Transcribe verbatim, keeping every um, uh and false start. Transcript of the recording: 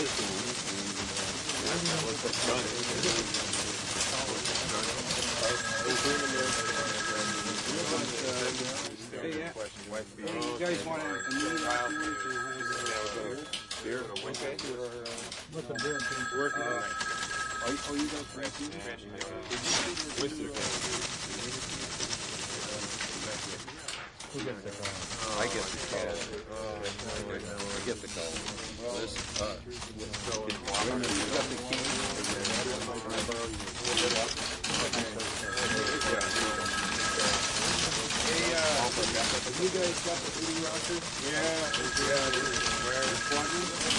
You guys want a new trial? Beer? Okay. What's the beer? Working tonight. Oh, you, oh, you guys drank Whistler. Who gets the call? I get the call. I get the call. This, uh, you got the key? Hey, uh, you guys got the foodie roster? Yeah, yeah, where? Quadrant?